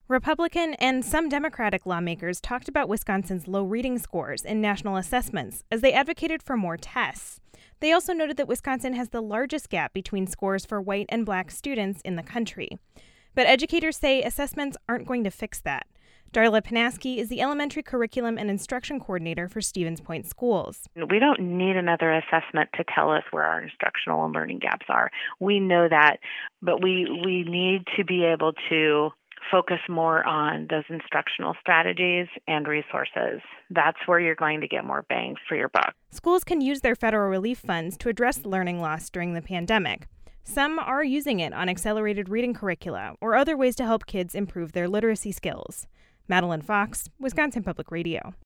Republican and some Democratic lawmakers talked about Wisconsin's low reading scores in national assessments as they advocated for more tests. They also noted that Wisconsin has the largest gap between scores for white and black students in the country. But educators say assessments aren't going to fix that. Darla Panaski is the elementary curriculum and instruction coordinator for Stevens Point Schools. We don't need another assessment to tell us where our instructional and learning gaps are. We know that, but we need to be able to focus more on those instructional strategies and resources. That's where you're going to get more bang for your buck. Schools can use their federal relief funds to address learning loss during the pandemic. Some are using it on accelerated reading curricula or other ways to help kids improve their literacy skills. Madeline Fox, Wisconsin Public Radio.